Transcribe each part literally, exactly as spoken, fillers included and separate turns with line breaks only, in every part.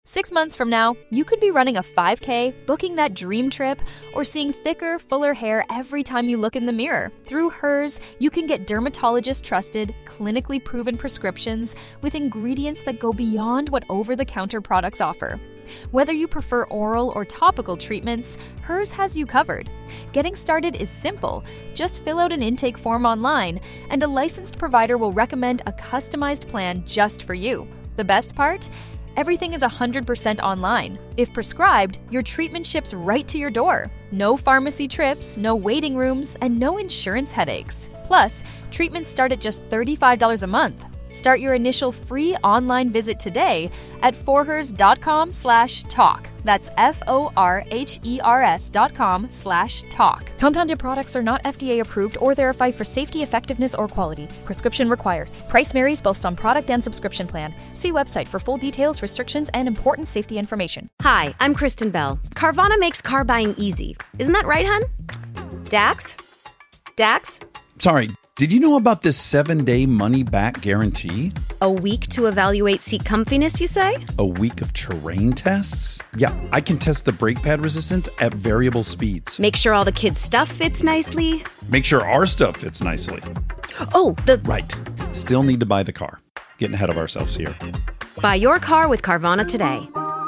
Six months from now, you could be running a five K, booking that dream trip, or seeing thicker, fuller hair every time you look in the mirror. Through Hers, you can get dermatologist-trusted, clinically proven prescriptions with ingredients that go beyond what over-the-counter products offer. Whether you prefer oral or topical treatments, Hers has you covered. Getting started is simple. Just fill out an intake form online, and a licensed provider will recommend a customized plan just for you. The best part? Everything is one hundred percent online. If prescribed, your treatment ships right to your door. No pharmacy trips, no waiting rooms, and no insurance headaches. Plus, treatments start at just thirty-five dollars a month. Start your initial free online visit today at forhers.com slash talk. That's F-O-R-H-E-R-S dot com slash talk. Compounded products are not F D A approved or verified for safety, effectiveness, or quality. Prescription required. Price varies based on product and subscription plan. See website for full details, restrictions, and important safety information.
Hi, I'm Kristen Bell. Carvana makes car buying easy. Isn't that right, hun? Dax? Dax?
Sorry, did you know about this seven-day money-back guarantee?
A week to evaluate seat comfiness, you say?
A week of terrain tests? Yeah, I can test the brake pad resistance at variable speeds.
Make sure all the kids' stuff fits nicely?
Make sure our stuff fits nicely.
Oh, the...
Right. Still need to buy the car. Getting ahead of ourselves here.
Buy your car with Carvana today.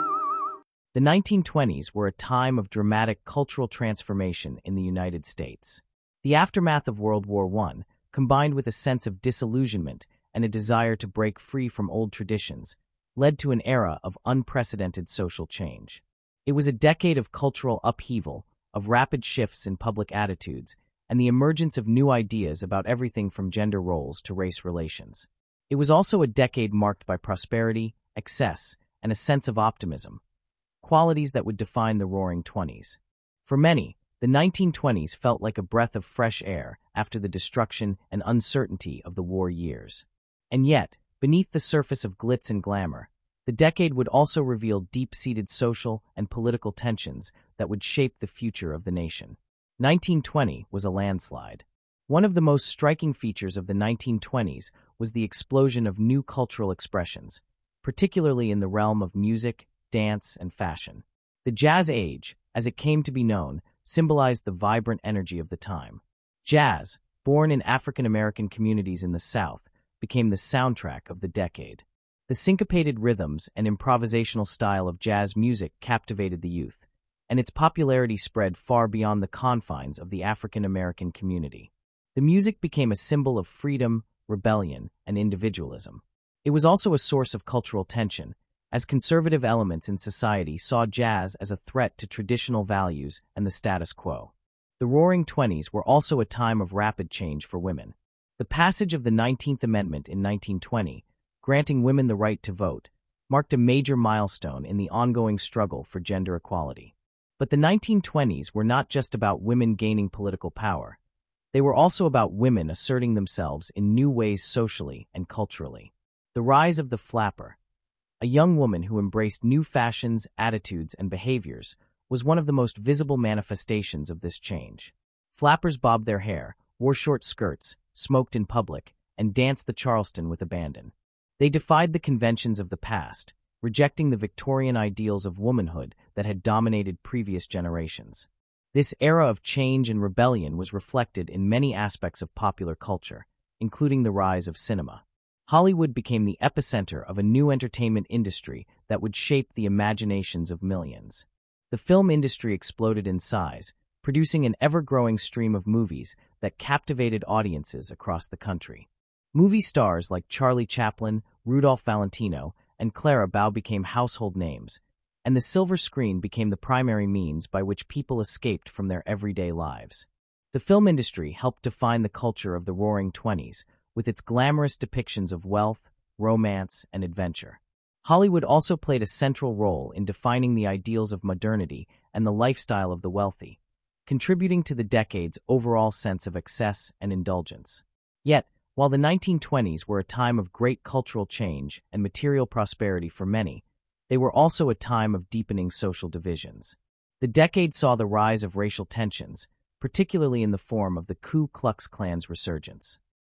The nineteen twenties were a time of dramatic cultural transformation in the United States. The aftermath of World War One, combined with a sense of disillusionment and a desire to break free from old traditions, led to an era of unprecedented social change. It was a decade of cultural upheaval, of rapid shifts in public attitudes, and the emergence of new ideas about everything from gender roles to race relations. It was also a decade marked by prosperity, excess, and a sense of optimism, qualities that would define the Roaring Twenties. For many, the nineteen twenties felt like a breath of fresh air after the destruction and uncertainty of the war years. And yet, beneath the surface of glitz and glamour, the decade would also reveal deep-seated social and political tensions that would shape the future of the nation. nineteen twenty was a landslide. One of the most striking features of the nineteen twenties was the explosion of new cultural expressions, particularly in the realm of music, dance, and fashion. The Jazz Age, as it came to be known, symbolized the vibrant energy of the time. Jazz, born in African-American communities in the South, became the soundtrack of the decade. The syncopated rhythms and improvisational style of jazz music captivated the youth, and its popularity spread far beyond the confines of the African-American community. The music became a symbol of freedom, rebellion, and individualism. It was also a source of cultural tension, as conservative elements in society saw jazz as a threat to traditional values and the status quo. The Roaring Twenties were also a time of rapid change for women. The passage of the nineteenth Amendment in nineteen twenty, granting women the right to vote, marked a major milestone in the ongoing struggle for gender equality. But the nineteen twenties were not just about women gaining political power. They were also about women asserting themselves in new ways socially and culturally. The rise of the flapper, a young woman who embraced new fashions, attitudes, and behaviors, was one of the most visible manifestations of this change. Flappers bobbed their hair, wore short skirts, smoked in public, and danced the Charleston with abandon. They defied the conventions of the past, rejecting the Victorian ideals of womanhood that had dominated previous generations. This era of change and rebellion was reflected in many aspects of popular culture, including the rise of cinema. Hollywood became the epicenter of a new entertainment industry that would shape the imaginations of millions. The film industry exploded in size, producing an ever-growing stream of movies that captivated audiences across the country. Movie stars like Charlie Chaplin, Rudolph Valentino, and Clara Bow became household names, and the silver screen became the primary means by which people escaped from their everyday lives. The film industry helped define the culture of the Roaring Twenties, with its glamorous depictions of wealth, romance, and adventure. Hollywood also played a central role in defining the ideals of modernity and the lifestyle of the wealthy, contributing to the decade's overall sense of excess and indulgence. Yet, while the nineteen twenties were a time of great cultural change and material prosperity for many, they were also a time of deepening social divisions. The decade saw the rise of racial tensions, particularly in the form of the Ku Klux Klan's resurgence.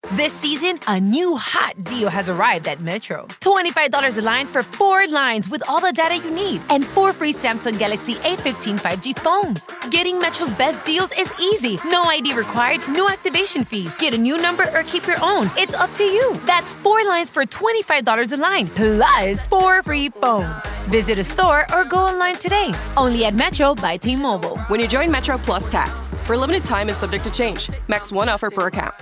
This season, a new hot deal has arrived at Metro. twenty-five dollars a line for four lines with all the data you need and four free Samsung Galaxy A fifteen five G phones. Getting Metro's best deals is easy. No I D required, no activation fees. Get a new number or keep your own. It's up to you. That's four lines for twenty-five dollars a line, plus four free phones. Visit a store or go online today. Only at Metro by T-Mobile.
When you join Metro Plus Tax. For a limited time and subject to change. Max one offer per account.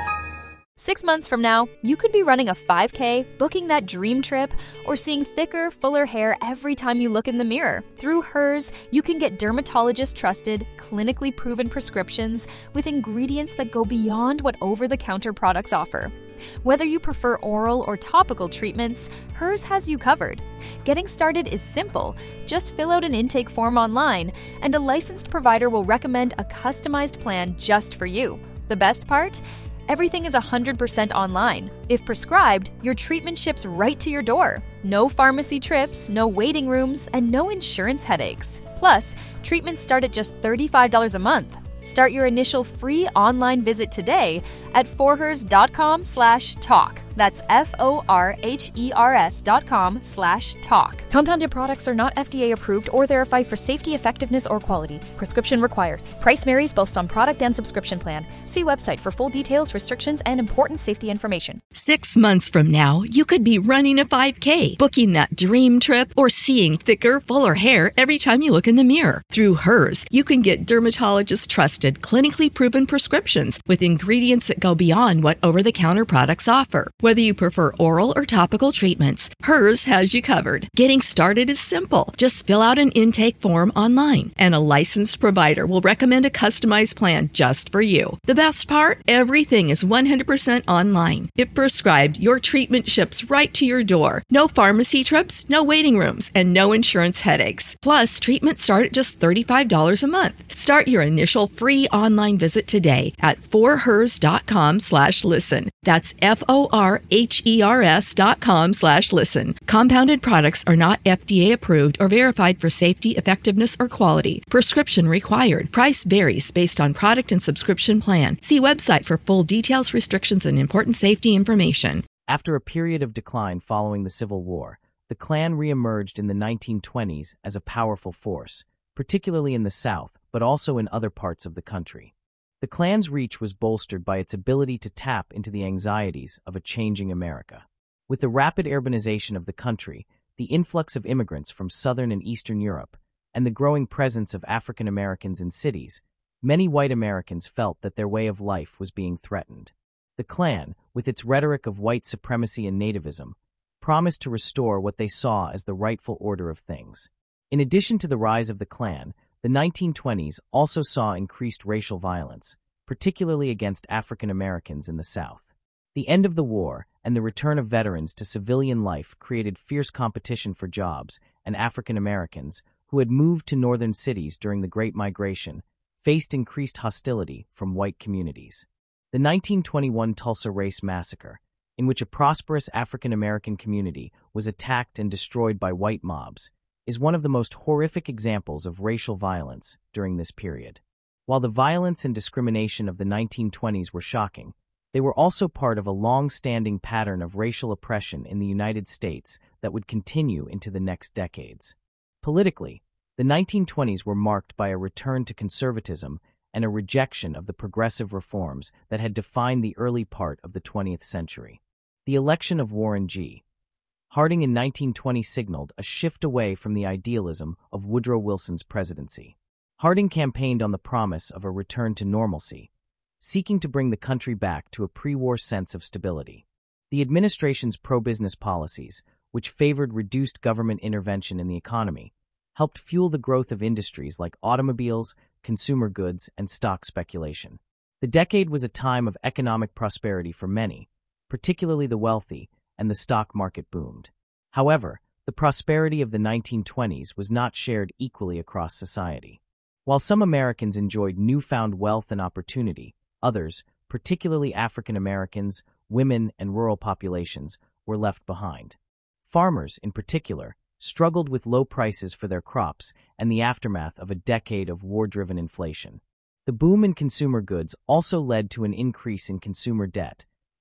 Six months from now, you could be running a five K, booking that dream trip, or seeing thicker, fuller hair every time you look in the mirror. Through Hers, you can get dermatologist-trusted, clinically proven prescriptions with ingredients that go beyond what over-the-counter products offer. Whether you prefer oral or topical treatments, Hers has you covered. Getting started is simple. Just fill out an intake form online, and a licensed provider will recommend a customized plan just for you. The best part? Everything is one hundred percent online. If prescribed, your treatment ships right to your door. No pharmacy trips, no waiting rooms, and no insurance headaches. Plus, treatments start at just thirty-five dollars a month. Start your initial free online visit today at forhers dot com slash talk. That's F O R H E R S dot com slash talk. Compounded products are not F D A approved or verified for safety, effectiveness, or quality. Prescription required. Price varies based on product and subscription plan. See website for full details, restrictions, and important safety information.
Six months from now, you could be running a five K, booking that dream trip, or seeing thicker, fuller hair every time you look in the mirror. Through Hers, you can get dermatologist-trusted, clinically proven prescriptions with ingredients that go beyond what over-the-counter products offer. Whether you prefer oral or topical treatments, Hers has you covered. Getting started is simple. Just fill out an intake form online, and a licensed provider will recommend a customized plan just for you. The best part? Everything is one hundred percent online. If prescribed, your treatment ships right to your door. No pharmacy trips, no waiting rooms, and no insurance headaches. Plus, treatments start at just thirty-five dollars a month. Start your initial free online visit today at forhers dot com slash listen. That's F O R H E R S dot com slash listen. Compounded products are not F D A approved or verified for safety, effectiveness, or quality. Prescription required. Price varies based on product and subscription plan. See website for full details, restrictions, and important safety information.
After a period of decline following the Civil War, the Klan reemerged in the nineteen twenties as a powerful force, particularly in the South, but also in other parts of the country. The Klan's reach was bolstered by its ability to tap into the anxieties of a changing America. With the rapid urbanization of the country, the influx of immigrants from Southern and Eastern Europe, and the growing presence of African Americans in cities, many white Americans felt that their way of life was being threatened. The Klan, with its rhetoric of white supremacy and nativism, promised to restore what they saw as the rightful order of things. In addition to the rise of the Klan, the nineteen twenties also saw increased racial violence, particularly against African Americans in the South. The end of the war and the return of veterans to civilian life created fierce competition for jobs, and African Americans, who had moved to northern cities during the Great Migration, faced increased hostility from white communities. The nineteen twenty-one Tulsa Race Massacre, in which a prosperous African American community was attacked and destroyed by white mobs, is one of the most horrific examples of racial violence during this period. While the violence and discrimination of the nineteen twenties were shocking, they were also part of a long-standing pattern of racial oppression in the United States that would continue into the next decades. Politically, the nineteen twenties were marked by a return to conservatism and a rejection of the progressive reforms that had defined the early part of the twentieth century. The election of Warren G. Harding in nineteen twenty signaled a shift away from the idealism of Woodrow Wilson's presidency. Harding campaigned on the promise of a return to normalcy, seeking to bring the country back to a pre-war sense of stability. The administration's pro-business policies, which favored reduced government intervention in the economy, helped fuel the growth of industries like automobiles, consumer goods, and stock speculation. The decade was a time of economic prosperity for many, particularly the wealthy, and the stock market boomed. However, the prosperity of the nineteen twenties was not shared equally across society. While some Americans enjoyed newfound wealth and opportunity, others, particularly African Americans, women, and rural populations, were left behind. Farmers, in particular, struggled with low prices for their crops and the aftermath of a decade of war-driven inflation. The boom in consumer goods also led to an increase in consumer debt,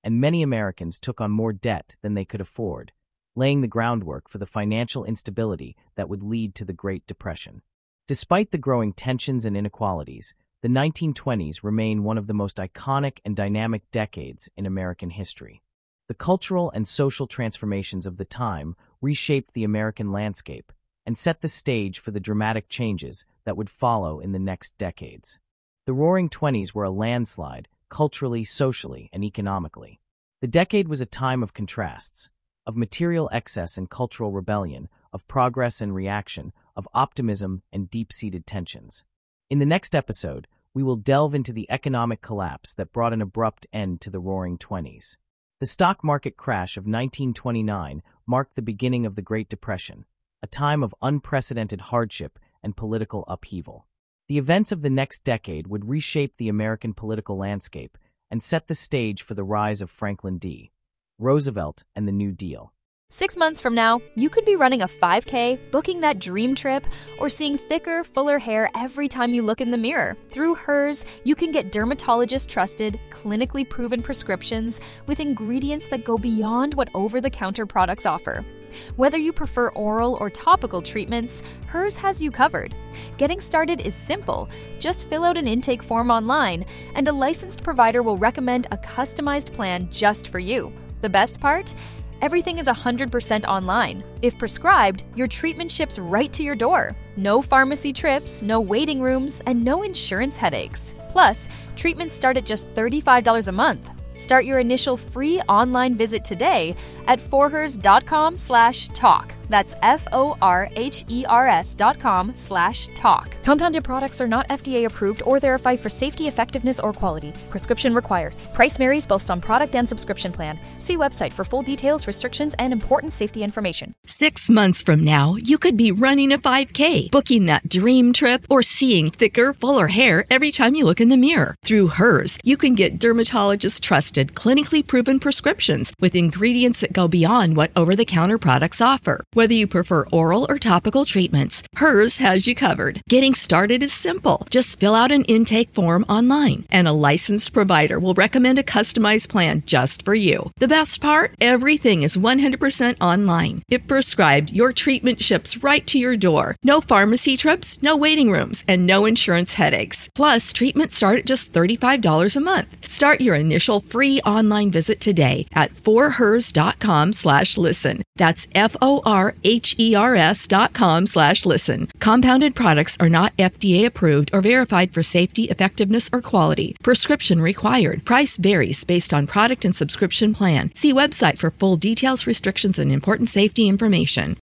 and many Americans took on more debt than they could afford, laying the groundwork for the financial instability that would lead to the Great Depression. Despite the growing tensions and inequalities, the nineteen twenties remain one of the most iconic and dynamic decades in American history. The cultural and social transformations of the time reshaped the American landscape and set the stage for the dramatic changes that would follow in the next decades. The Roaring Twenties were a landslide, culturally, socially, and economically. The decade was a time of contrasts, of material excess and cultural rebellion, of progress and reaction, of optimism and deep-seated tensions. In the next episode, we will delve into the economic collapse that brought an abrupt end to the Roaring Twenties. The stock market crash of nineteen twenty-nine marked the beginning of the Great Depression, a time of unprecedented hardship and political upheaval. The events of the next decade would reshape the American political landscape and set the stage for the rise of Franklin D. Roosevelt and the New Deal.
Six months from now, you could be running a five K, booking that dream trip, or seeing thicker, fuller hair every time you look in the mirror. Through Hers, you can get dermatologist-trusted, clinically proven prescriptions with ingredients that go beyond what over-the-counter products offer. Whether you prefer oral or topical treatments, Hers has you covered. Getting started is simple. Just fill out an intake form online, and a licensed provider will recommend a customized plan just for you. The best part? Everything is one hundred percent online. If prescribed, your treatment ships right to your door. No pharmacy trips, no waiting rooms, and no insurance headaches. Plus, treatments start at just thirty-five dollars a month. Start your initial free online visit today at forhers.com slash talk. That's F-O-R-H-E-R-S dot com slash talk. Compounded products are not F D A approved or verified for safety, effectiveness, or quality. Prescription required. Price varies based on product and subscription plan. See website for full details, restrictions, and important safety information.
Six months from now, you could be running a five K, booking that dream trip, or seeing thicker, fuller hair every time you look in the mirror. Through Hers, you can get dermatologist-trusted, clinically proven prescriptions with ingredients that go beyond what over-the-counter products offer. Whether you prefer oral or topical treatments, Hers has you covered. Getting started is simple. Just fill out an intake form online, and a licensed provider will recommend a customized plan just for you. The best part? Everything is one hundred percent online. If prescribed, your treatment ships right to your door. No pharmacy trips, no waiting rooms, and no insurance headaches. Plus, treatments start at just thirty-five dollars a month. Start your initial free online visit today at forhers.com slash listen. That's F-O-R-H-E-R-S dot com slash listen. Compounded products are not F D A approved or verified for safety, effectiveness, or quality. Prescription required. Price varies based on product and subscription plan. See website for full details, restrictions, and important safety information.